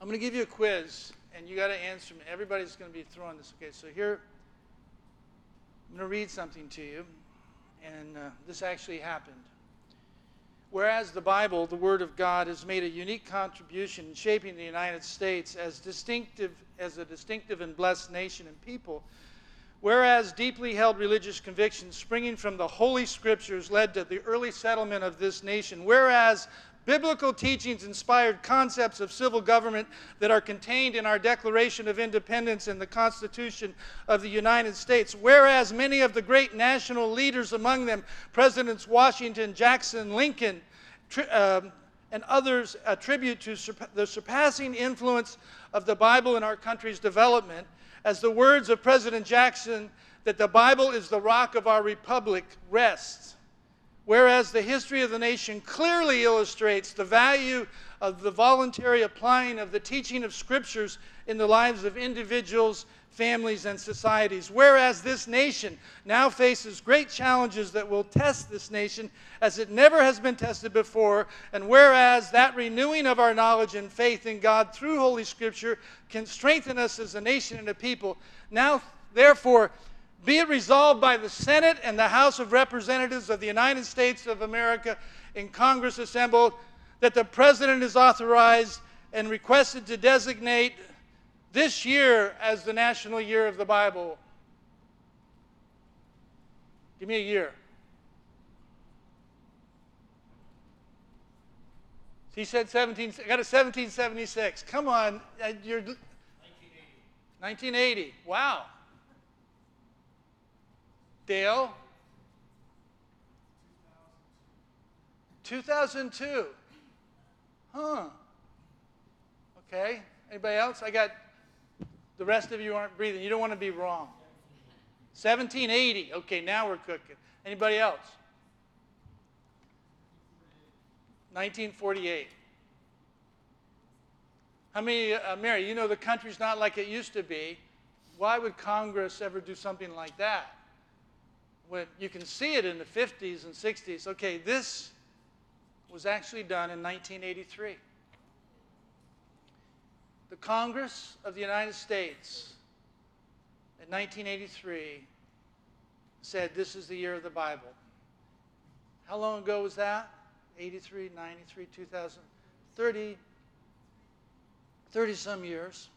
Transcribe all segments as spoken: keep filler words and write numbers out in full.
I'm going to give you a quiz, and you got to answer me. Everybody's going to be throwing this. Okay, so here, I'm going to read something to you, and uh, this actually happened. Whereas the Bible, the Word of God, has made a unique contribution in shaping the United States as distinctive, as a distinctive and blessed nation and people, whereas deeply held religious convictions springing from the Holy Scriptures led to the early settlement of this nation, whereas biblical teachings inspired concepts of civil government that are contained in our Declaration of Independence and the Constitution of the United States, whereas many of the great national leaders, among them Presidents Washington, Jackson, Lincoln, um, and others, attribute to surpa- the surpassing influence of the Bible in our country's development, as the words of President Jackson, that the Bible is the rock of our republic, rests. Whereas the history of the nation clearly illustrates the value of the voluntary applying of the teaching of Scriptures in the lives of individuals, families, and societies. Whereas this nation now faces great challenges that will test this nation as it never has been tested before, and whereas that renewing of our knowledge and faith in God through Holy Scripture can strengthen us as a nation and a people, now, therefore, be it resolved by the Senate and the House of Representatives of the United States of America in Congress assembled that the President is authorized and requested to designate this year as the National Year of the Bible. Give me a year. He said seventeen. I got a seventeen seventy-six. Come on, you're nineteen eighty. nineteen eighty. Wow. Dale? two thousand two. Huh. Okay. Anybody else? I got, the rest of you aren't breathing. You don't want to be wrong. seventeen eighty. Okay, now we're cooking. Anybody else? nineteen forty-eight. How many, uh, Mary, you know the country's not like it used to be. Why would Congress ever do something like that? When you can see it in the fifties and sixties. Okay, this was actually done in nineteen eighty-three. The Congress of the United States in nineteen eighty-three said this is the year of the Bible. How long ago was that? eighty-three, ninety-three, two thousand, thirty, thirty some years.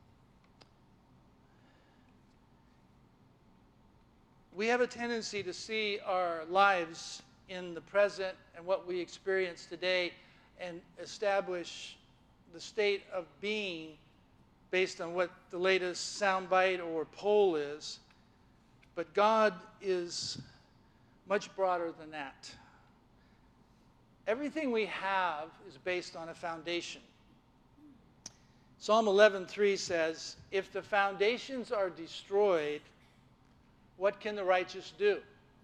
We have a tendency to see our lives in the present and what we experience today and establish the state of being based on what the latest soundbite or poll is. But God is much broader than that. Everything we have is based on a foundation. Psalm eleven three says, if the foundations are destroyed, what can the righteous do?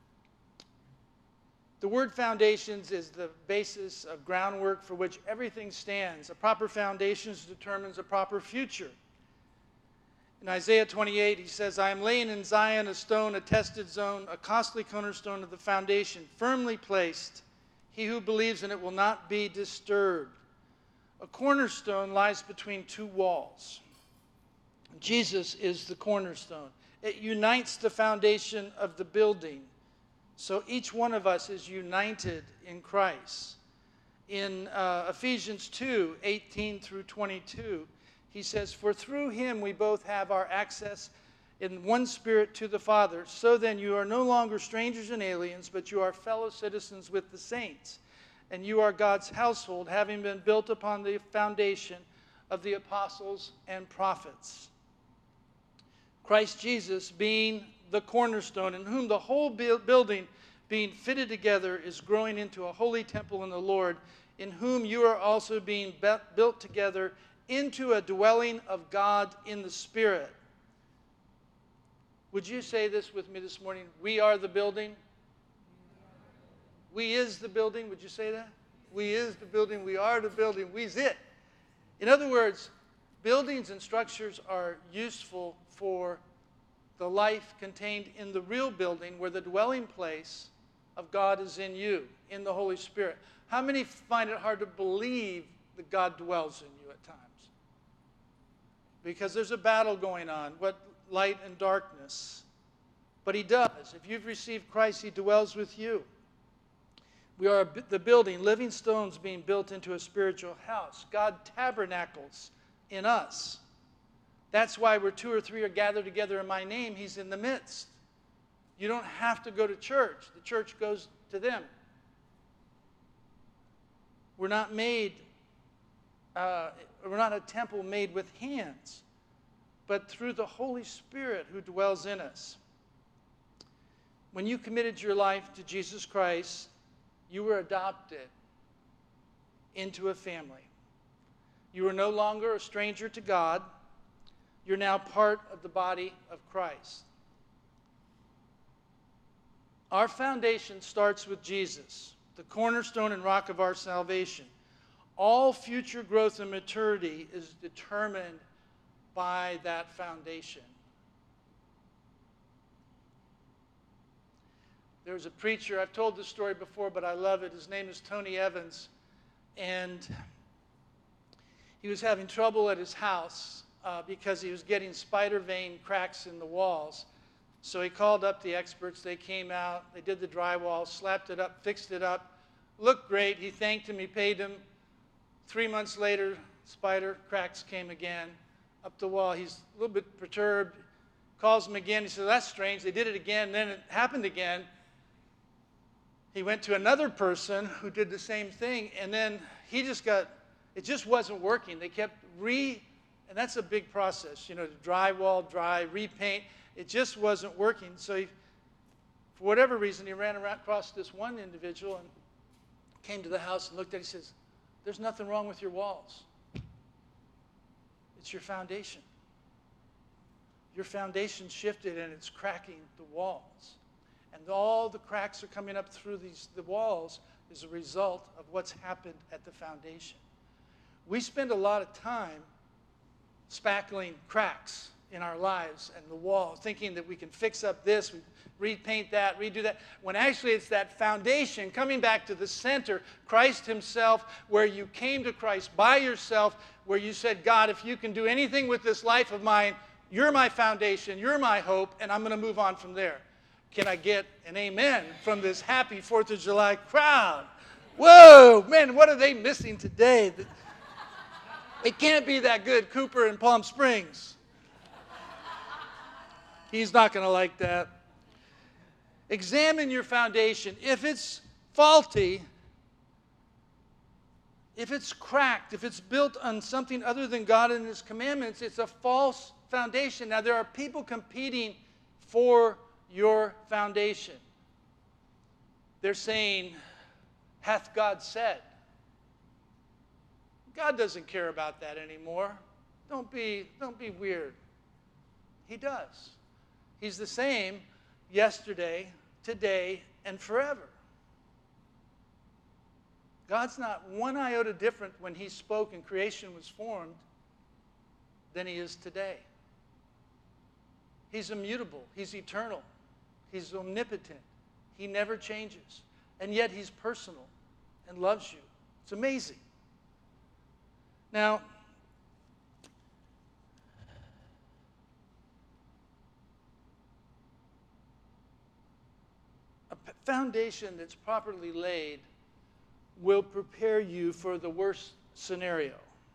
The word foundations is the basis of groundwork for which everything stands. A proper foundation determines a proper future. In Isaiah twenty-eight, he says, I am laying in Zion a stone, a tested zone, a costly cornerstone of the foundation, firmly placed. He who believes in it will not be disturbed. A cornerstone lies between two walls. Jesus is the cornerstone. It unites the foundation of the building. So each one of us is united in Christ. In uh, Ephesians two, eighteen through twenty-two, he says, for through him we both have our access in one Spirit to the Father. So then you are no longer strangers and aliens, but you are fellow citizens with the saints. And you are God's household, having been built upon the foundation of the apostles and prophets. Christ Jesus being the cornerstone, in whom the whole building being fitted together is growing into a holy temple in the Lord, in whom you are also being built together into a dwelling of God in the Spirit. Would you say this with me this morning? We are the building. We is the building. Would you say that? We is the building. We are the building. We's it. In other words, buildings and structures are useful for the life contained in the real building where the dwelling place of God is in you, in the Holy Spirit. How many find it hard to believe that God dwells in you at times? because there's a battle going on, what light and darkness. But he does. If you've received Christ, he dwells with you. We are the building, living stones being built into a spiritual house. God tabernacles in us. That's why where two or three are gathered together in my name, he's in the midst. You don't have to go to church. The church goes to them. We're not made, uh, we're not a temple made with hands, but through the Holy Spirit who dwells in us. When you committed your life to Jesus Christ, you were adopted into a family. You are no longer a stranger to God. You're now part of the body of Christ. Our foundation starts with Jesus, the cornerstone and rock of our salvation. All future growth and maturity is determined by that foundation. There was a preacher, I've told this story before, but I love it. His name is Tony Evans. And he was having trouble at his house uh, because he was getting spider vein cracks in the walls. So he called up the experts. They came out. They did the drywall, slapped it up, fixed it up. Looked great. He thanked him. He paid him. Three months later, spider cracks came again up the wall. He's a little bit perturbed. Calls him again. He says, that's strange. They did it again. Then it happened again. He went to another person who did the same thing. And then he just got, it just wasn't working. They kept re, and that's a big process, you know, drywall, dry, repaint. It just wasn't working. So he, for whatever reason, he ran around, across this one individual and came to the house and looked at it. He says, there's nothing wrong with your walls. It's your foundation. Your foundation shifted and it's cracking the walls. And all the cracks are coming up through these, the walls as a result of what's happened at the foundation. We spend a lot of time spackling cracks in our lives and the wall, thinking that we can fix up this, we repaint that, redo that, when actually it's that foundation coming back to the center, Christ himself, where you came to Christ by yourself, where you said, God, if you can do anything with this life of mine, you're my foundation, you're my hope, and I'm going to move on from there. Can I get an amen from this happy fourth of July crowd? Whoa, man, what are they missing today? It can't be that good, Cooper in Palm Springs. He's not going to like that. Examine your foundation. If it's faulty, if it's cracked, if it's built on something other than God and his commandments, it's a false foundation. Now, there are people competing for your foundation. They're saying, hath God said? God doesn't care about that anymore. Don't be, don't be weird. He does. He's the same yesterday, today, and forever. God's not one iota different when he spoke and creation was formed than he is today. He's immutable. He's eternal. He's omnipotent. He never changes. And yet he's personal and loves you. It's amazing. Now, a foundation that's properly laid will prepare you for the worst scenario.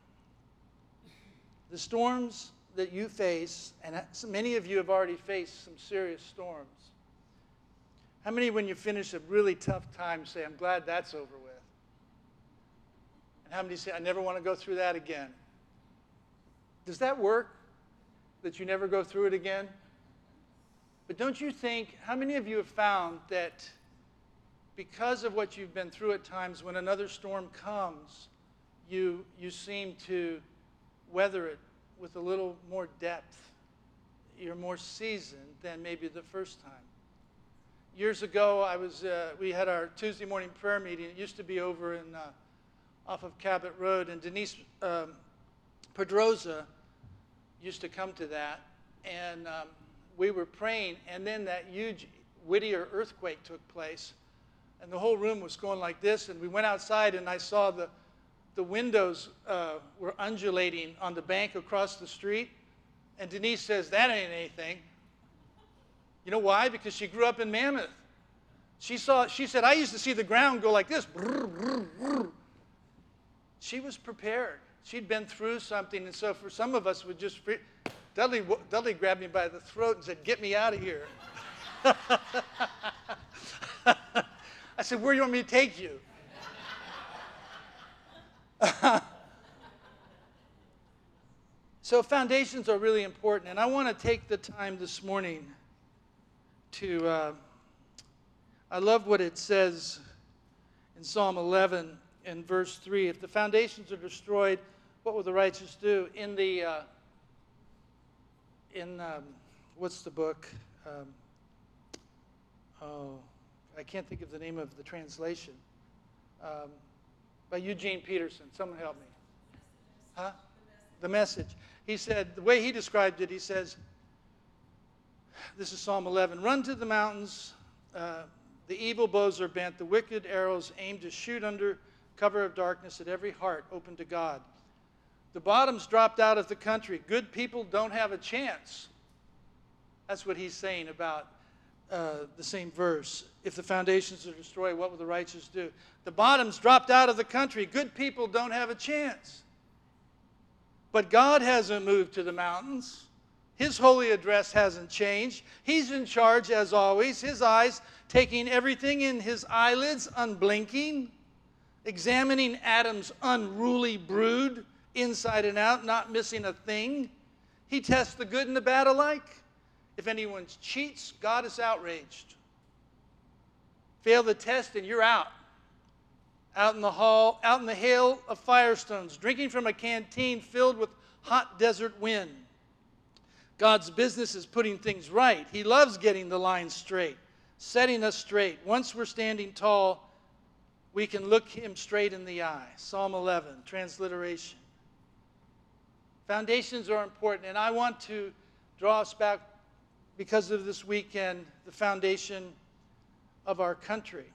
The storms that you face, and many of you have already faced some serious storms. How many, when you finish a really tough time, say, I'm glad that's over with? And how many say, I never want to go through that again? Does that work, that you never go through it again? But don't you think, how many of you have found that because of what you've been through at times, when another storm comes, you, you seem to weather it with a little more depth? You're more seasoned than maybe the first time. Years ago, I was, uh, we had our Tuesday morning prayer meeting. It used to be over in, uh, off of Cabot Road, and Denise um, Pedroza used to come to that. And um, we were praying, and then that huge Whittier earthquake took place. And the whole room was going like this, and we went outside, and I saw the, the windows uh, were undulating on the bank across the street. And Denise says, that ain't anything. You know why? Because she grew up in Mammoth. She saw. She said, I used to see the ground go like this. She was prepared. She'd been through something. And so for some of us, would just, Dudley, Dudley grabbed me by the throat and said, get me out of here. I said, where do you want me to take you? So foundations are really important. And I want to take the time this morning to, uh, I love what it says in Psalm eleven in verse three. If the foundations are destroyed, what will the righteous do? In the, uh, in, um, what's the book? Um, oh, I can't think of the name of the translation. Um, by Eugene Peterson. Someone help me. Huh? The Message. He said, the way he described it, he says, this is Psalm eleven, run to the mountains, uh, the evil bows are bent, the wicked arrows aim to shoot under cover of darkness at every heart open to God. The bottom's dropped out of the country. Good people don't have a chance. That's what he's saying about uh, the same verse. If the foundations are destroyed, what will the righteous do? The bottom's dropped out of the country. Good people don't have a chance. But God hasn't moved to the mountains. His holy address hasn't changed. He's in charge as always. His eyes taking everything in his eyelids, unblinking, examining Adam's unruly brood inside and out, not missing a thing. He tests the good and the bad alike. If anyone cheats, God is outraged. Fail the test and you're out. Out in the hall, out in the hail of firestones, drinking from a canteen filled with hot desert wind. God's business is putting things right. He loves getting the line straight, setting us straight. Once we're standing tall, we can look him straight in the eye. Psalm eleven, transliteration. Foundations are important, and I want to draw us back, because of this weekend, the foundation of our country.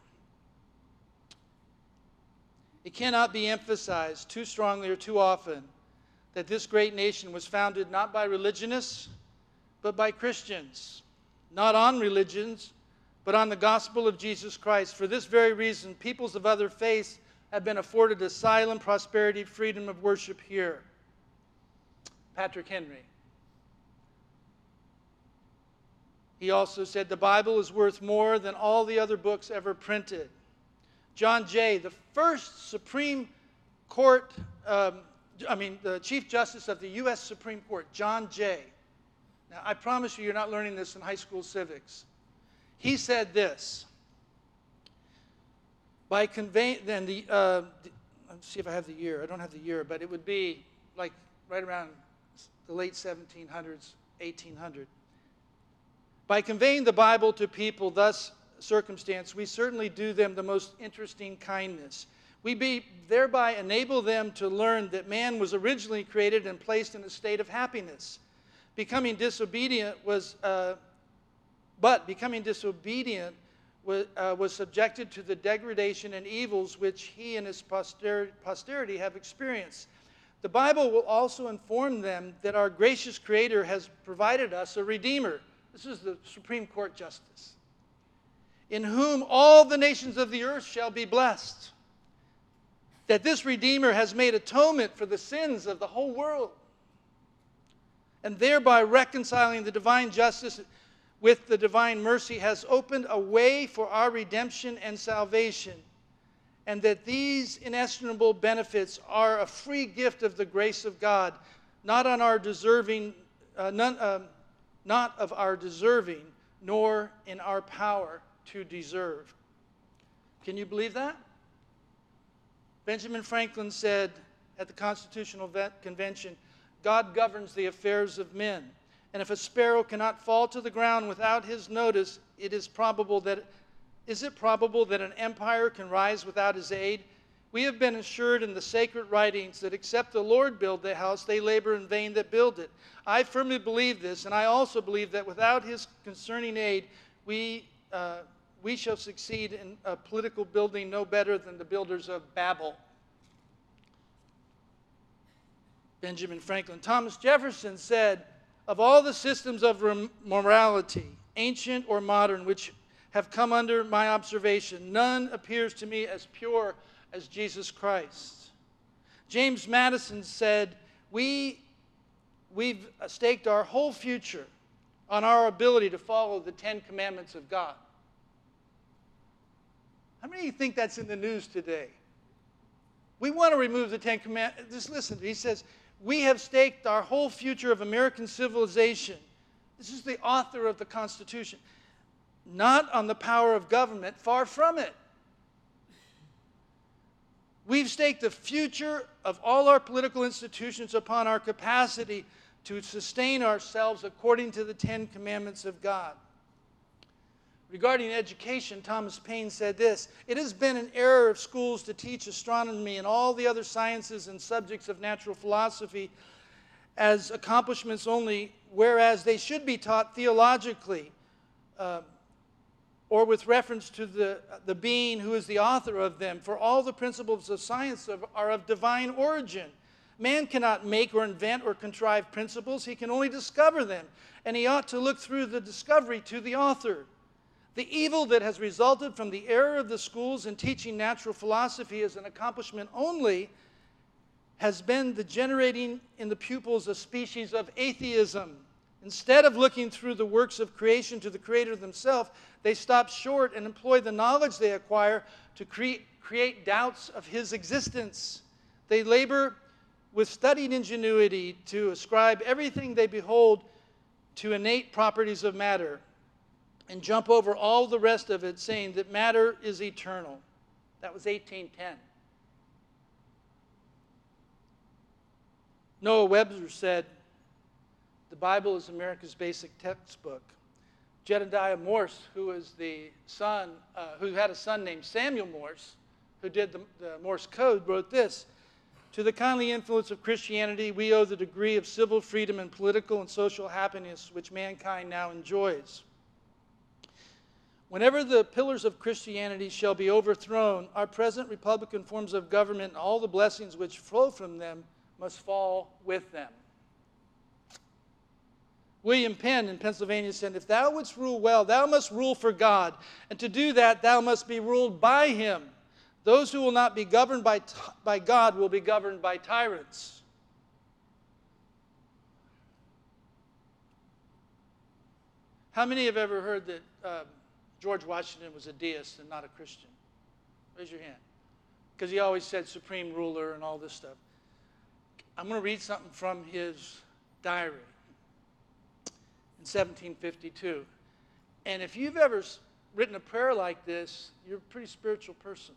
It cannot be emphasized too strongly or too often that this great nation was founded not by religionists, but by Christians. Not on religions, but on the gospel of Jesus Christ. For this very reason, peoples of other faiths have been afforded asylum, prosperity, freedom of worship here. Patrick Henry. He also said the Bible is worth more than all the other books ever printed. John Jay, the first Supreme Court, um, I mean, the Chief Justice of the U S Supreme Court, John Jay. Now, I promise you, you're not learning this in high school civics. He said this, by conveying, then the, uh, the, let's see if I have the year. I don't have the year, but it would be like right around the late seventeen hundreds, eighteen hundred. By conveying the Bible to people thus circumstanced, we certainly do them the most interesting kindness. We be, thereby enable them to learn that man was originally created and placed in a state of happiness. Becoming disobedient was, uh, but becoming disobedient was, uh, was subjected to the degradation and evils which he and his posterity, posterity have experienced. The Bible will also inform them that our gracious Creator has provided us a Redeemer. This is the Supreme Court Justice, in whom all the nations of the earth shall be blessed. That this Redeemer has made atonement for the sins of the whole world, and thereby reconciling the divine justice with the divine mercy, has opened a way for our redemption and salvation, and that these inestimable benefits are a free gift of the grace of God, not on our deserving, uh, none, uh, not of our deserving, nor in our power to deserve. Can you believe that? Benjamin Franklin said at the Constitutional Convention, God governs the affairs of men. And if a sparrow cannot fall to the ground without his notice, it is probable that, is it probable that an empire can rise without his aid? We have been assured in the sacred writings that except the Lord build the house, they labor in vain that build it. I firmly believe this, and I also believe that without his concerning aid, we, uh, we shall succeed in a political building no better than the builders of Babel. Benjamin Franklin. Thomas Jefferson said, of all the systems of morality, ancient or modern, which have come under my observation, none appears to me as pure as Jesus Christ. James Madison said, we, we've staked our whole future on our ability to follow the Ten Commandments of God. How many of you think that's in the news today? We want to remove the Ten Commandments. Just listen, he says, we have staked our whole future of American civilization. This is the author of the Constitution. Not on the power of government, far from it. We've staked the future of all our political institutions upon our capacity to sustain ourselves according to the Ten Commandments of God. Regarding education, Thomas Paine said this, it has been an error of schools to teach astronomy and all the other sciences and subjects of natural philosophy as accomplishments only, whereas they should be taught theologically uh, or with reference to the, the being who is the author of them. For all the principles of science are, are of divine origin. Man cannot make or invent or contrive principles. He can only discover them, and he ought to look through the discovery to the author. The evil that has resulted from the error of the schools in teaching natural philosophy as an accomplishment only has been the generating in the pupils a species of atheism. Instead of looking through the works of creation to the Creator themselves, they stop short and employ the knowledge they acquire to create, create doubts of His existence. They labor with studied ingenuity to ascribe everything they behold to innate properties of matter, and jump over all the rest of it, saying that matter is eternal. That was eighteen ten. Noah Webster said, the Bible is America's basic textbook. Jedediah Morse, who was the son, uh, who had a son named Samuel Morse, who did the, the Morse code, wrote this, to the kindly influence of Christianity, we owe the degree of civil freedom and political and social happiness which mankind now enjoys. Whenever the pillars of Christianity shall be overthrown, our present republican forms of government and all the blessings which flow from them must fall with them. William Penn in Pennsylvania said, if thou wouldst rule well, thou must rule for God, and to do that thou must be ruled by Him. Those who will not be governed by, by God will be governed by tyrants. How many have ever heard that uh, George Washington was a deist and not a Christian? Raise your hand. Because he always said supreme ruler and all this stuff. I'm going to read something from his diary in seventeen fifty-two. And if you've ever written a prayer like this, you're a pretty spiritual person.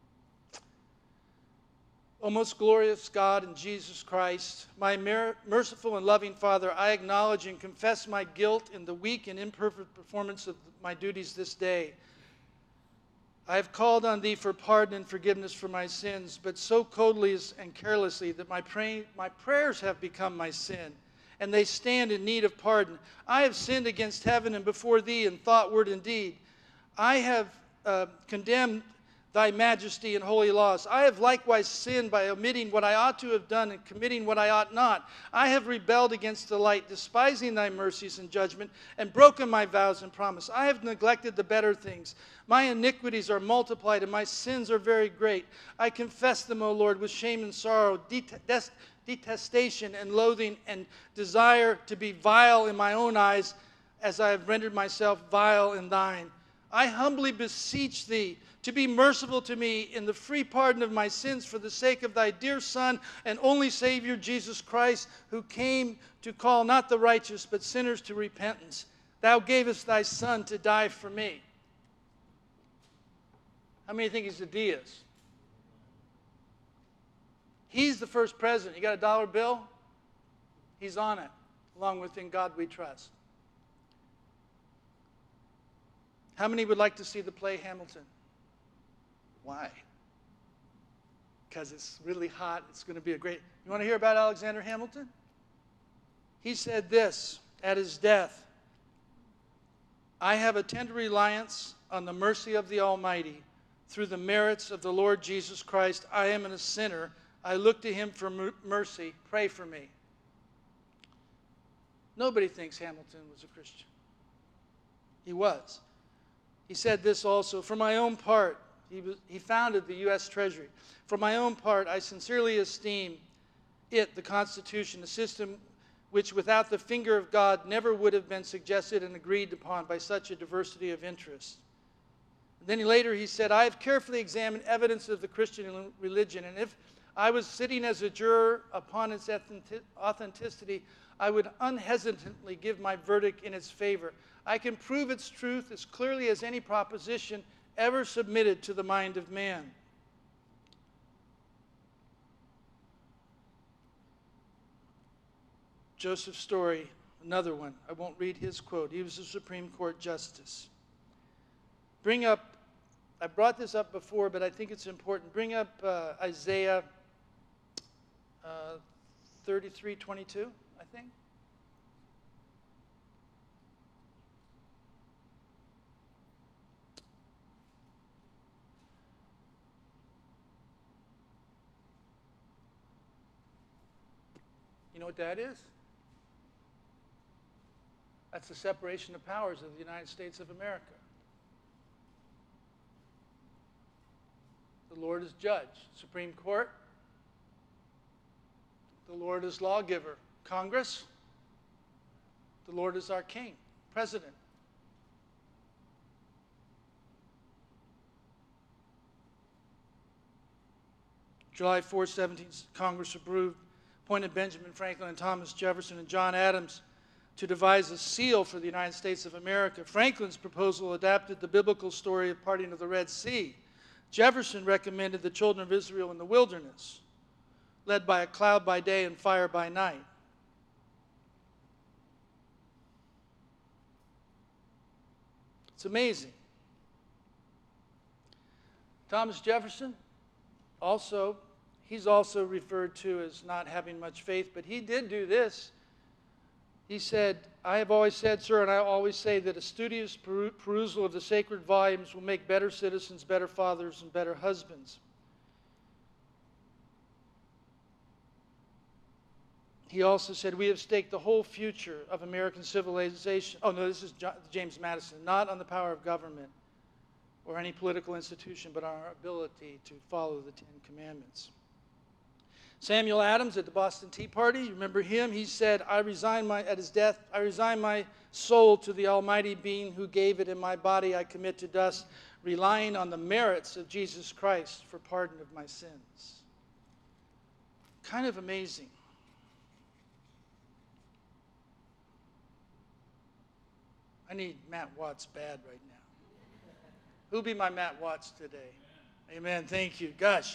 O most glorious God and Jesus Christ, my mer- merciful and loving Father, I acknowledge and confess my guilt in the weak and imperfect performance of my duties this day. I have called on Thee for pardon and forgiveness for my sins, but so coldly and carelessly that my, pray- my prayers have become my sin, and they stand in need of pardon. I have sinned against heaven and before Thee in thought, word, and deed. I have uh, condemned Thy majesty and holy laws. I have likewise sinned by omitting what I ought to have done and committing what I ought not. I have rebelled against the light, despising Thy mercies and judgment, and broken my vows and promise. I have neglected the better things. My iniquities are multiplied, and my sins are very great. I confess them, O Lord, with shame and sorrow, detest, detestation and loathing, and desire to be vile in my own eyes, as I have rendered myself vile in Thine. I humbly beseech Thee to be merciful to me in the free pardon of my sins for the sake of Thy dear Son and only Savior, Jesus Christ, who came to call not the righteous but sinners to repentance. Thou gavest Thy Son to die for me. How many think he's a deist? He's the first president. You got a dollar bill? He's on it, along with In God We Trust. How many would like to see the play Hamilton? Why? Because it's really hot. It's going to be a great... You want to hear about Alexander Hamilton? He said this at his death, I have a tender reliance on the mercy of the Almighty. Through the merits of the Lord Jesus Christ, I am a sinner, I look to him for mercy. Pray for me. Nobody thinks Hamilton was a Christian. He was. He said this also, for my own part, he, was, he founded the U S Treasury. For my own part, I sincerely esteem it, the Constitution, a system which without the finger of God never would have been suggested and agreed upon by such a diversity of interests. Then he, later he said, I have carefully examined evidence of the Christian religion, and if I was sitting as a juror upon its authenticity, I would unhesitantly give my verdict in its favor. I can prove its truth as clearly as any proposition ever submitted to the mind of man. Joseph Story, another one. I won't read his quote. He was a Supreme Court justice. Bring up, I brought this up before, but I think it's important. Bring up uh, Isaiah uh, thirty-three twenty-two, I think. You know what that is? That's the separation of powers of the United States of America. The Lord is judge, Supreme Court. The Lord is lawgiver, Congress. The Lord is our king, president. July fourth, seventeen, Congress approved, appointed Benjamin Franklin and Thomas Jefferson and John Adams to devise a seal for the United States of America. Franklin's proposal adapted the biblical story of parting of the Red Sea. Jefferson recommended the children of Israel in the wilderness, led by a cloud by day and fire by night. It's amazing. Thomas Jefferson, also, he's also referred to as not having much faith, but he did do this. He said, I have always said, sir, and I always say that a studious peru- perusal of the sacred volumes will make better citizens, better fathers, and better husbands. He also said, we have staked the whole future of American civilization. Oh, no, this is James Madison. Not on the power of government or any political institution, but on our ability to follow the Ten Commandments. Samuel Adams at the Boston Tea Party, you remember him? He said, I resign my, at his death, I resign my soul to the Almighty Being who gave it, and my body I commit to dust, relying on the merits of Jesus Christ for pardon of my sins. Kind of amazing. I need Matt Watts bad right now. Who'll be my Matt Watts today? Amen. Thank you. Gosh.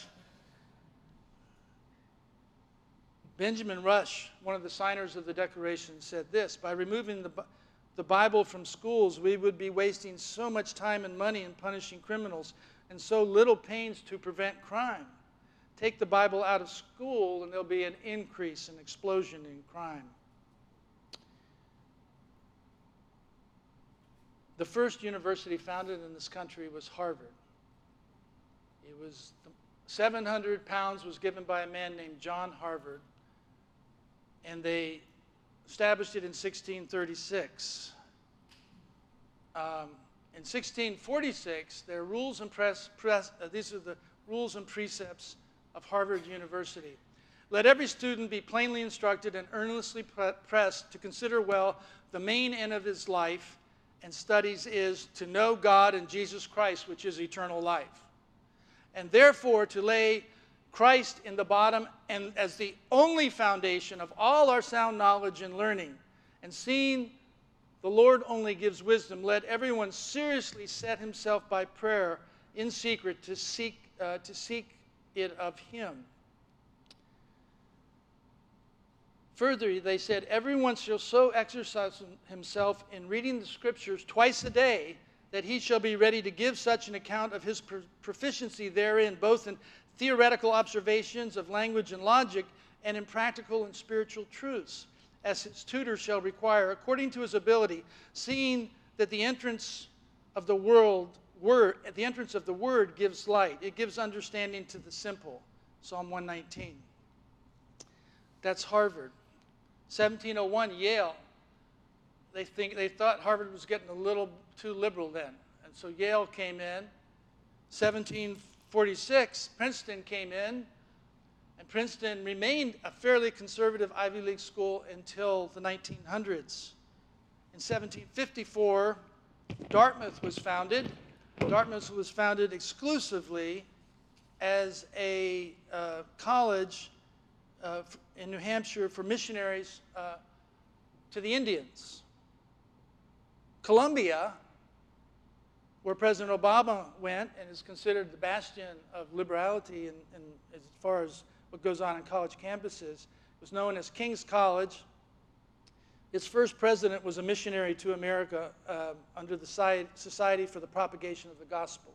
Benjamin Rush, one of the signers of the Declaration, said this, by removing the, the Bible from schools, we would be wasting so much time and money in punishing criminals and so little pains to prevent crime. Take the Bible out of school and there'll be an increase, an explosion in crime. The first university founded in this country was Harvard. It was seven hundred pounds was given by a man named John Harvard, and they established it in sixteen thirty-six. Um, in sixteen forty-six, there are rules and press, press uh, these are the rules and precepts of Harvard University. Let every student be plainly instructed and earnestly pre- pressed to consider well the main end of his life and studies is to know God and Jesus Christ, which is eternal life. And therefore to lay Christ in the bottom and as the only foundation of all our sound knowledge and learning. And seeing the Lord only gives wisdom, let everyone seriously set himself by prayer in secret to seek, uh, to seek it of him. Further, they said, everyone shall so exercise himself in reading the Scriptures twice a day that he shall be ready to give such an account of his proficiency therein, both in theoretical observations of language and logic and in practical and spiritual truths, as his tutor shall require, according to his ability, seeing that the entrance of the world, word, the entrance of the Word gives light. It gives understanding to the simple. Psalm one nineteen. That's Harvard. seventeen oh one, Yale. They think they thought Harvard was getting a little too liberal then. And so Yale came in. seventeen forty-six, Princeton came in. And Princeton remained a fairly conservative Ivy League school until the nineteen hundreds. In seventeen fifty-four, Dartmouth was founded. Dartmouth was founded exclusively as a uh, college uh, in New Hampshire for missionaries uh, to the Indians. Columbia, where President Obama went and is considered the bastion of liberality in, in, as far as what goes on in college campuses, was known as King's College. Its first president was a missionary to America uh, under the Society for the Propagation of the Gospel.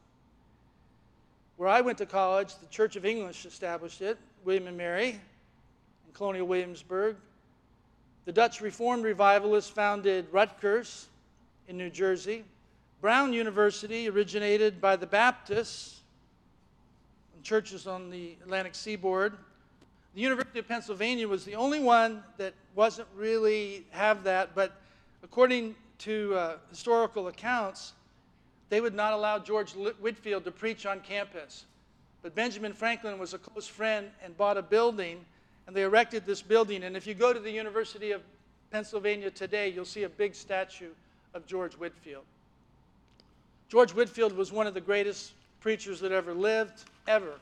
Where I went to college, the Church of English established it, William and Mary, in colonial Williamsburg. The Dutch Reformed Revivalists founded Rutgers in New Jersey. Brown University originated by the Baptists, churches on the Atlantic seaboard. The University of Pennsylvania was the only one that wasn't really have that, but according to uh, historical accounts, they would not allow George Whitefield to preach on campus. But Benjamin Franklin was a close friend and bought a building, and they erected this building. And if you go to the University of Pennsylvania today, you'll see a big statue of George Whitefield. George Whitefield was one of the greatest preachers that ever lived, ever.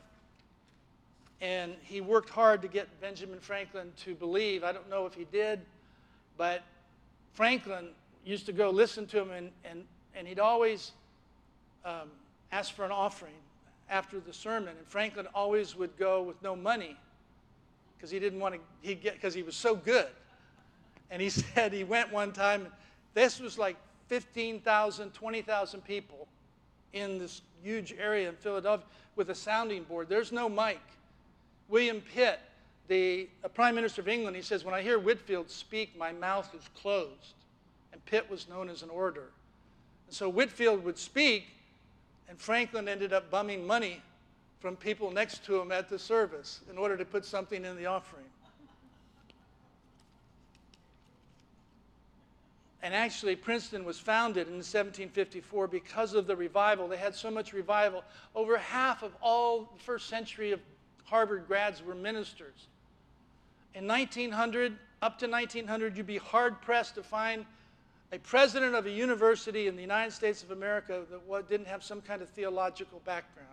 And he worked hard to get Benjamin Franklin to believe. I don't know if he did, but Franklin used to go listen to him, and, and, and he'd always um, ask for an offering after the sermon. And Franklin always would go with no money because he didn't want to, he'd get, because he was so good. And he said he went one time, this was like fifteen thousand, twenty thousand people in this huge area in Philadelphia with a sounding board. There's no mic. William Pitt, the uh, Prime Minister of England, he says, when I hear Whitefield speak, my mouth is closed. And Pitt was known as an orator. And so Whitefield would speak, and Franklin ended up bumming money from people next to him at the service in order to put something in the offering. And actually, Princeton was founded in seventeen fifty-four because of the revival. They had so much revival. Over half of all the first century of Harvard grads were ministers. In nineteen hundred, up to nineteen hundred, you'd be hard-pressed to find a president of a university in the United States of America that didn't have some kind of theological background.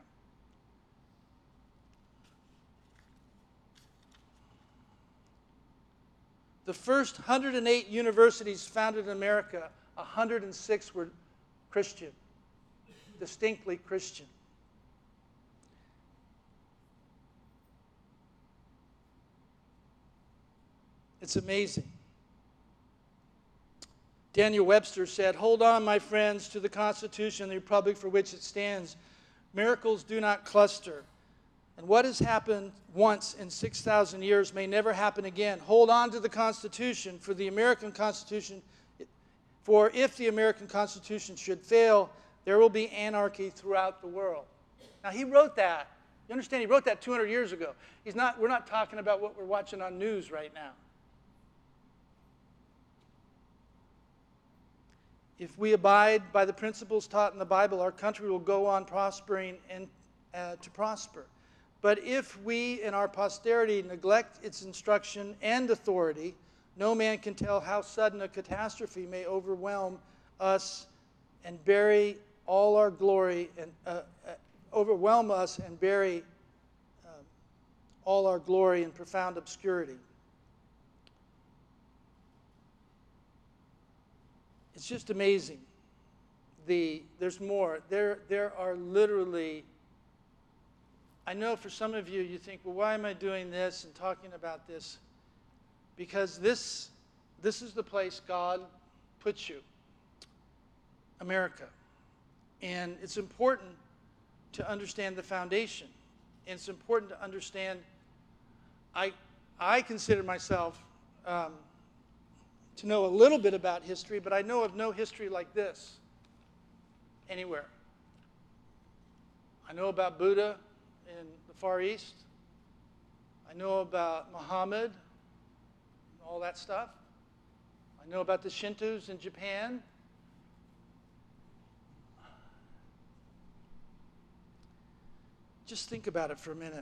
The first one hundred eight universities founded in America, one hundred six were Christian, distinctly Christian. It's amazing. Daniel Webster said, "Hold on, my friends, to the Constitution and the Republic for which it stands. Miracles do not cluster. And what has happened once in six thousand years may never happen again. Hold on to the Constitution, for the American Constitution, for if the American Constitution should fail, there will be anarchy throughout the world." Now, he wrote that. You understand? He wrote that two hundred years ago. He's not, we're not talking about what we're watching on news right now. If we abide by the principles taught in the Bible, our country will go on prospering and uh, to prosper. But if we in our posterity neglect its instruction and authority, no man can tell how sudden a catastrophe may overwhelm us and bury all our glory and uh, uh, overwhelm us and bury uh, all our glory in profound obscurity. It's just amazing. The, there's more. There, there are literally, I know for some of you, you think, well, why am I doing this and talking about this? Because this, this is the place God puts you, America. And it's important to understand the foundation. And it's important to understand, I, I consider myself um, to know a little bit about history, but I know of no history like this anywhere. I know about Buddha in the Far East. I know about Muhammad, all that stuff. I know about the Shintos in Japan. Just think about it for a minute.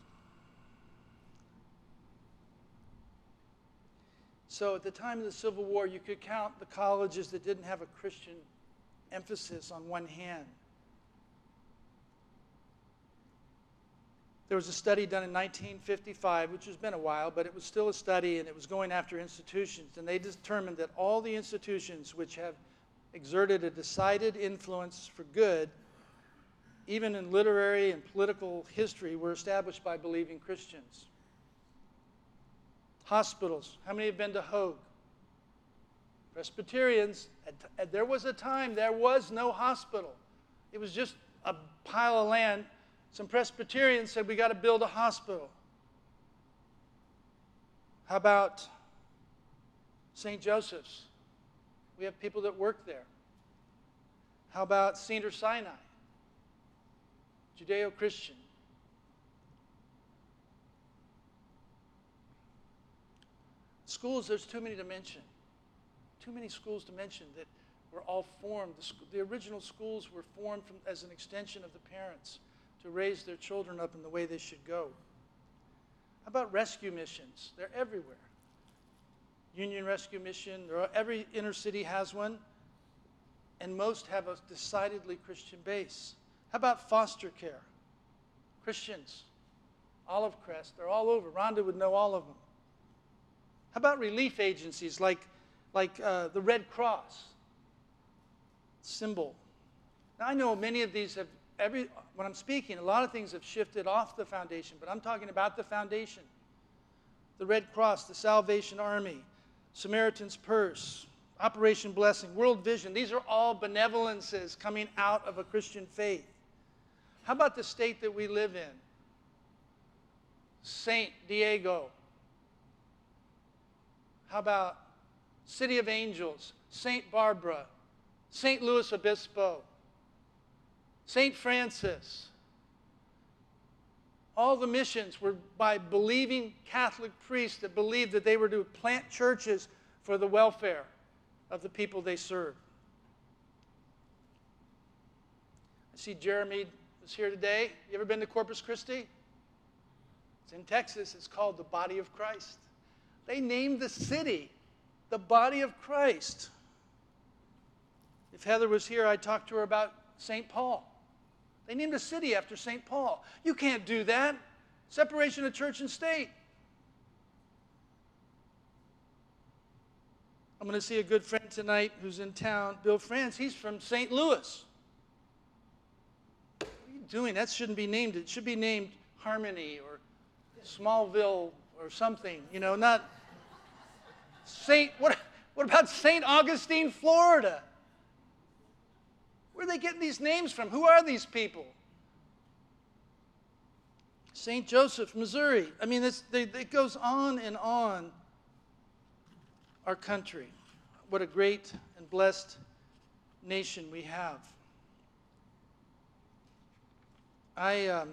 So at the time of the Civil War, you could count the colleges that didn't have a Christian emphasis on one hand. There was a study done in nineteen fifty-five, which has been a while, but it was still a study, and it was going after institutions. And they determined that all the institutions which have exerted a decided influence for good, even in literary and political history, were established by believing Christians. Hospitals. How many have been to Hoag? Presbyterians. At, at, there was a time there was no hospital. It was just a pile of land. Some Presbyterians said, we got to build a hospital. How about Saint Joseph's? We have people that work there. How about Cedars-Sinai? Judeo-Christian. Schools, there's too many to mention. Too many schools to mention that were all formed. The, sc- the original schools were formed from, as an extension of the parents to raise their children up in the way they should go. How about rescue missions? They're everywhere. Union Rescue Mission, there are, every inner city has one, and most have a decidedly Christian base. How about foster care? Christians, Olive Crest, they're all over. Rhonda would know all of them. How about relief agencies like, like uh, the Red Cross symbol? Now, I know many of these have, every, when I'm speaking, a lot of things have shifted off the foundation, but I'm talking about the foundation. The Red Cross, the Salvation Army, Samaritan's Purse, Operation Blessing, World Vision. These are all benevolences coming out of a Christian faith. How about the state that we live in? Saint Diego. How about City of Angels, Saint Barbara, Saint Louis Obispo, Saint Francis. All the missions were by believing Catholic priests that believed that they were to plant churches for the welfare of the people they served. I see Jeremy is here today. You ever been to Corpus Christi? It's in Texas. It's called the Body of Christ. They named the city the Body of Christ. If Heather was here, I'd talk to her about Saint Paul. They named a city after Saint Paul. You can't do that. Separation of church and state. I'm going to see a good friend tonight who's in town, Bill France. He's from Saint Louis. What are you doing? That shouldn't be named. It should be named Harmony or Smallville or something. You know, not Saint, what, what about Saint Augustine, Florida? Where are they getting these names from? Who are these people? Saint Joseph, Missouri. I mean, it's, they, it goes on and on. Our country. What a great and blessed nation we have. I, um,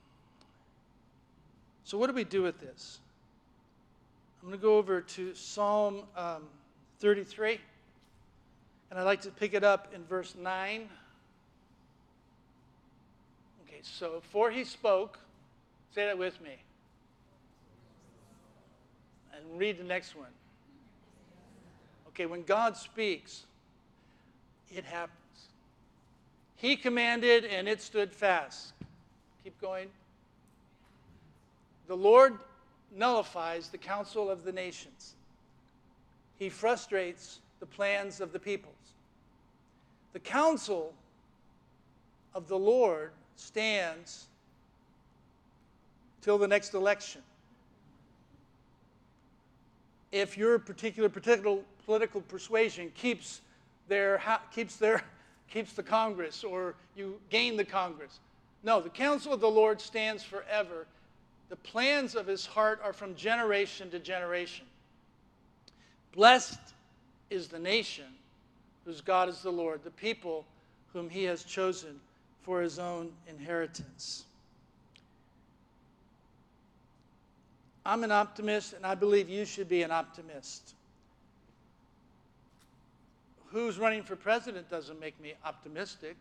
so what do we do with this? I'm going to go over to Psalm um, thirty-three, and I'd like to pick it up in verse nine. Okay, so for he spoke, say that with me, and read the next one. Okay, when God speaks, it happens. He commanded, and it stood fast. Keep going. The Lord nullifies the counsel of the nations. He frustrates the plans of the peoples. The counsel of the Lord stands till the next election. If your particular, particular political persuasion keeps their, keeps their, keeps the Congress, or you gain the Congress. No, the counsel of the Lord stands forever. The plans of his heart are from generation to generation. Blessed is the nation whose God is the Lord, the people whom he has chosen for his own inheritance. I'm an optimist, and I believe you should be an optimist. Who's running for president doesn't make me optimistic.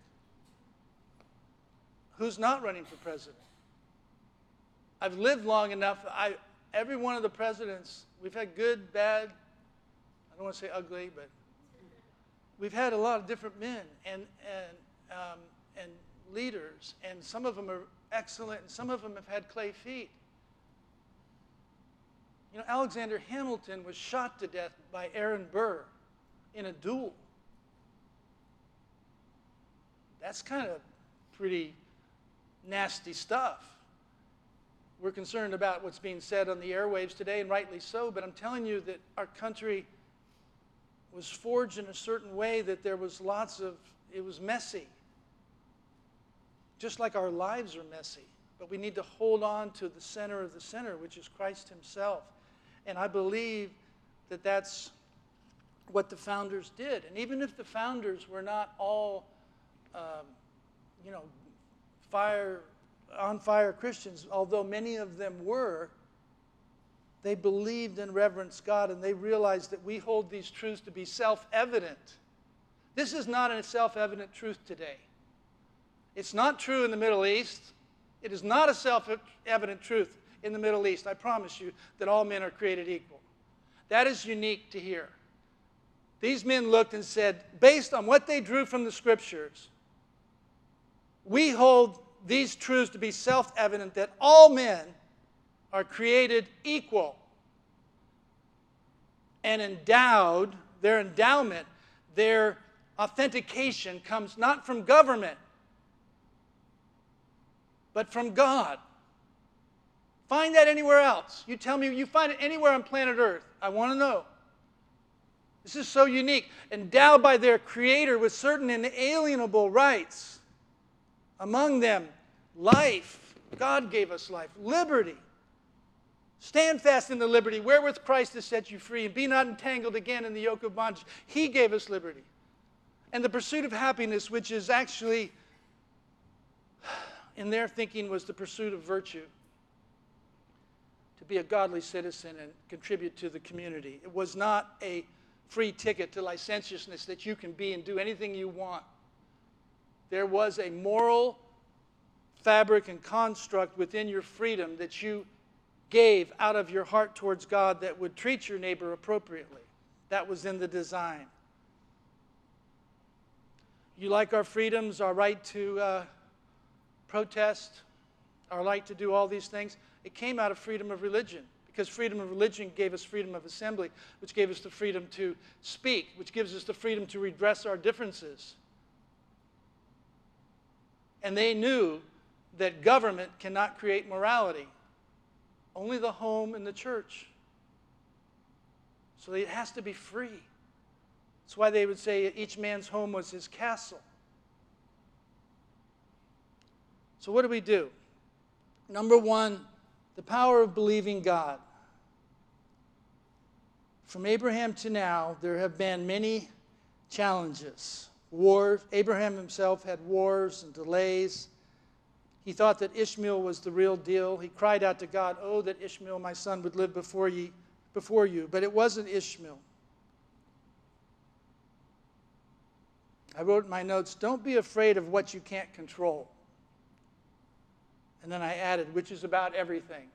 Who's not running for president? I've lived long enough. I, every one of the presidents, we've had good, bad, I don't want to say ugly, but we've had a lot of different men and, and, um, and leaders, and some of them are excellent, and some of them have had clay feet. You know, Alexander Hamilton was shot to death by Aaron Burr in a duel. That's kind of pretty nasty stuff. We're concerned about what's being said on the airwaves today, and rightly so, but I'm telling you that our country was forged in a certain way that there was lots of, it was messy. Just like our lives are messy. But we need to hold on to the center of the center, which is Christ himself. And I believe that that's what the founders did. And even if the founders were not all, um, you know, fire, on fire Christians, although many of them were, they believed and reverenced God, and they realized that we hold these truths to be self-evident. This is not a self-evident truth today. It's not true in the Middle East. It is not a self-evident truth in the Middle East. I promise you that all men are created equal. That is unique to here. These men looked and said, based on what they drew from the Scriptures, we hold these truths to be self-evident that all men are created equal and endowed. Their endowment, their authentication comes not from government, but from God. Find that anywhere else. You tell me you find it anywhere on planet Earth. I want to know. This is so unique. Endowed by their Creator with certain inalienable rights. Among them, life. God gave us life. Liberty. Stand fast in the liberty wherewith Christ has set you free, and be not entangled again in the yoke of bondage. He gave us liberty. And the pursuit of happiness, which is actually, in their thinking, was the pursuit of virtue. To be a godly citizen and contribute to the community. It was not a free ticket to licentiousness that you can be and do anything you want. There was a moral fabric and construct within your freedom that you gave out of your heart towards God that would treat your neighbor appropriately. That was in the design. You like our freedoms, our right to uh, protest, our right to do all these things? It came out of freedom of religion, because freedom of religion gave us freedom of assembly, which gave us the freedom to speak, which gives us the freedom to redress our differences. And they knew that government cannot create morality. Only the home and the church. So it has to be free. That's why they would say each man's home was his castle. So what do we do? Number one, the power of believing God. From Abraham to now, there have been many challenges. Wars. Abraham himself had wars and delays. He thought that Ishmael was the real deal. He cried out to God, "Oh, that Ishmael, my son, would live before you." Before you. But it wasn't Ishmael. I wrote in my notes, don't be afraid of what you can't control. And then I added, which is about everything.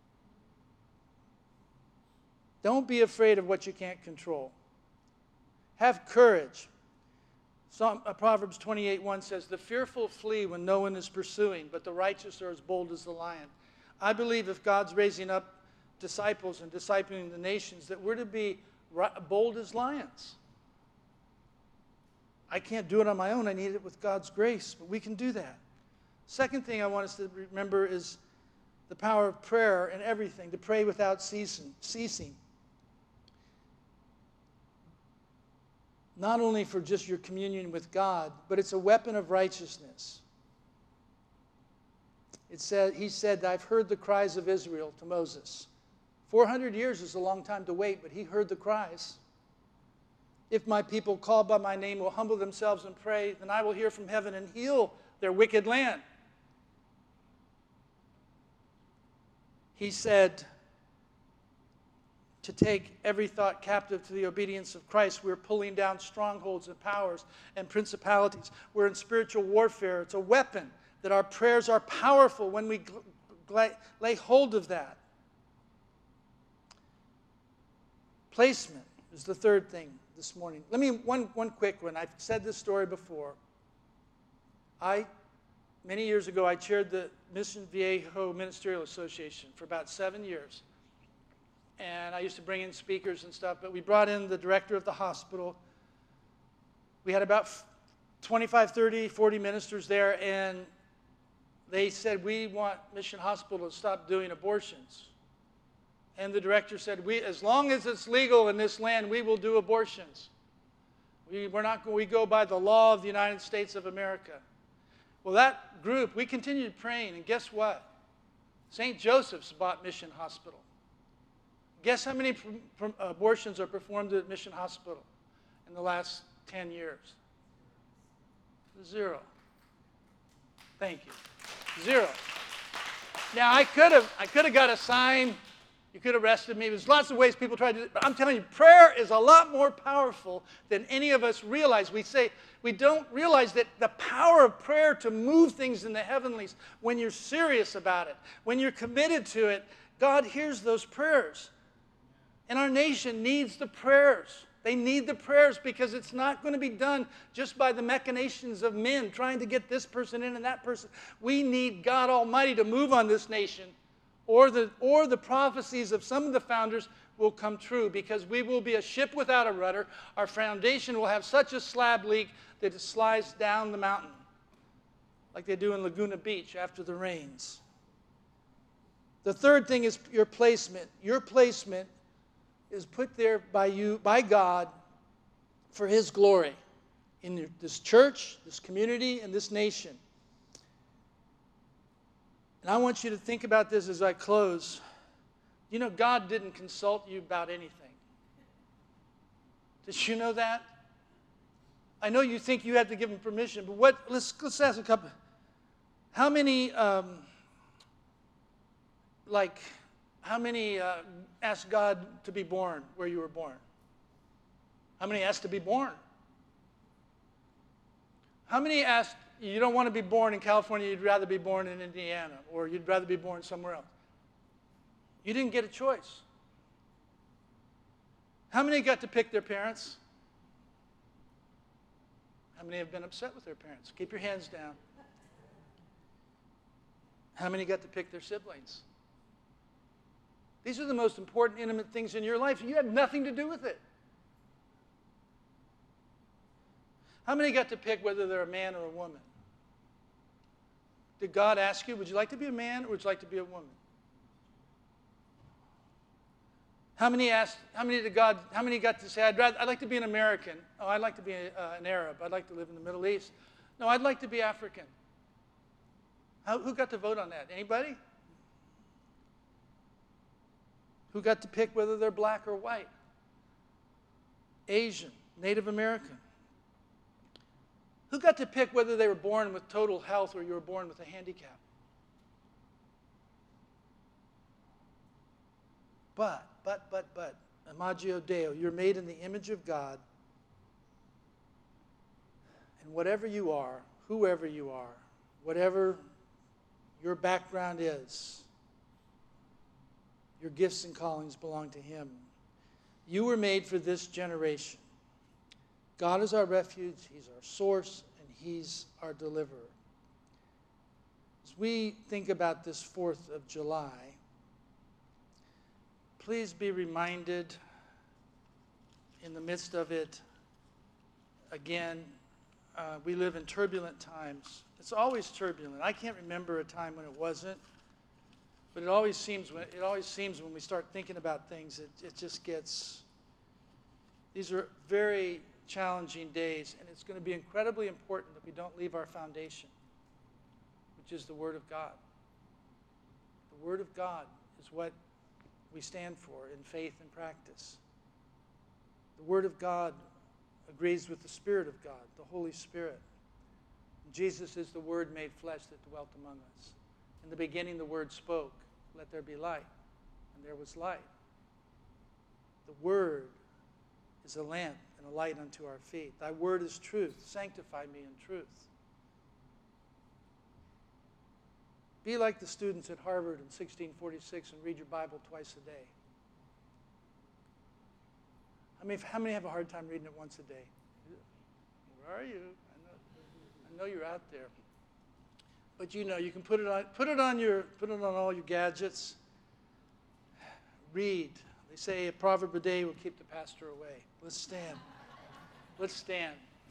Don't be afraid of what you can't control. Have courage. Psalm, uh, Proverbs twenty-eight one says, the fearful flee when no one is pursuing, but the righteous are as bold as the lion. I believe if God's raising up disciples and discipling the nations, that we're to be bold as lions. I can't do it on my own. I need it with God's grace, but we can do that. Second thing I want us to remember is the power of prayer and everything, to pray without ceasing. ceasing. Not only for just your communion with God, but it's a weapon of righteousness. It said, he said, I've heard the cries of Israel to Moses. four hundred years is a long time to wait, but he heard the cries. If my people called by my name will humble themselves and pray, then I will hear from heaven and heal their wicked land. He said, to take every thought captive to the obedience of Christ. We're pulling down strongholds and powers and principalities. We're in spiritual warfare. It's a weapon that our prayers are powerful when we gl- gl- lay hold of that. Placement is the third thing this morning. Let me, one, one quick one. I've said this story before. I, many years ago, I chaired the Mission Viejo Ministerial Association for about seven years. And I used to bring in speakers and stuff, but we brought in the director of the hospital. We had about twenty-five, thirty, forty ministers there, and they said, we want Mission Hospital to stop doing abortions. And the director said, we, as long as it's legal in this land, we will do abortions. We, we're not, we go by the law of the United States of America. Well, that group, we continued praying, and guess what? Saint Joseph's bought Mission Hospital. Guess how many pr- pr- abortions are performed at Mission Hospital in the last ten years? Zero. Thank you. Zero. Now, I could have I could have got a sign. You could have arrested me. There's lots of ways people try to do it. But I'm telling you, prayer is a lot more powerful than any of us realize. We say we don't realize that the power of prayer to move things in the heavenlies, when you're serious about it, when you're committed to it, God hears those prayers. And our nation needs the prayers. They need the prayers because it's not going to be done just by the machinations of men trying to get this person in and that person. We need God Almighty to move on this nation, or the, or the prophecies of some of the founders will come true, because we will be a ship without a rudder. Our foundation will have such a slab leak that it slides down the mountain, like they do in Laguna Beach after the rains. The third thing is your placement. Your placement is put there by you, by God, for His glory in this church, this community, and this nation. And I want you to think about this as I close. You know, God didn't consult you about anything. Did you know that? I know you think you have to give Him permission, but what? Let's let's ask a couple. How many, um, like, how many uh, asked God to be born where you were born? How many asked to be born? How many asked, you don't want to be born in California, you'd rather be born in Indiana, or you'd rather be born somewhere else? You didn't get a choice. How many got to pick their parents? How many have been upset with their parents? Keep your hands down. How many got to pick their siblings? These are the most important, intimate things in your life. You had nothing to do with it. How many got to pick whether they're a man or a woman? Did God ask you, would you like to be a man or would you like to be a woman? How many asked, how many did God, how many got to say, I'd rather, I'd like to be an American. Oh, I'd like to be a, uh, an Arab. I'd like to live in the Middle East. No, I'd like to be African. How, who got to vote on that? Anybody? Who got to pick whether they're black or white? Asian, Native American. Who got to pick whether they were born with total health or you were born with a handicap? But, but, but, but, Imago Dei, you're made in the image of God. And whatever you are, whoever you are, whatever your background is, your gifts and callings belong to Him. You were made for this generation. God is our refuge, He's our source, and He's our deliverer. As we think about this fourth of July, please be reminded in the midst of it, again, uh, we live in turbulent times. It's always turbulent. I can't remember a time when it wasn't, but it always seems when it always seems when we start thinking about things, it, it just gets. These are very challenging days, and it's going to be incredibly important that we don't leave our foundation, which is the Word of God. The Word of God is what we stand for in faith and practice. The Word of God agrees with the Spirit of God, the Holy Spirit. Jesus is the Word made flesh that dwelt among us. In the beginning, the Word spoke, let there be light, and there was light. The word is a lamp and a light unto our feet. Thy word is truth. Sanctify me in truth. Be like the students at Harvard in sixteen forty-six and read your Bible twice a day. I mean, how many have a hard time reading it once a day? Where are you? I know, I know you're out there. But you know, you can put it on, put it on your, put it on all your gadgets. Read. They say a proverb a day will keep the pastor away. Let's stand. Let's stand.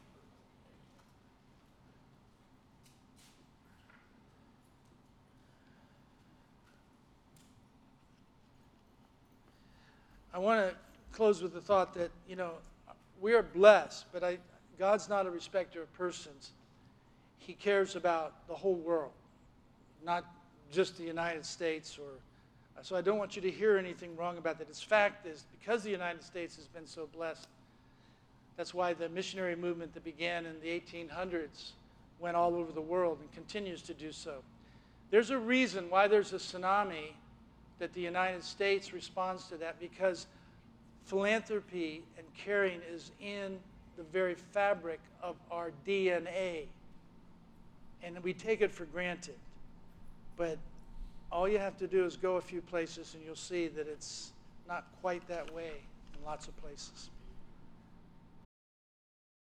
I want to close with the thought that, you know, we are blessed, but I, God's not a respecter of persons. He cares about the whole world, not just the United States. Or so I don't want you to hear anything wrong about that. Its fact is, because the United States has been so blessed, that's why the missionary movement that began in the eighteen hundreds went all over the world and continues to do so. There's a reason why there's a tsunami that the United States responds to that, because philanthropy and caring is in the very fabric of our D N A. And we take it for granted. But all you have to do is go a few places and you'll see that it's not quite that way in lots of places.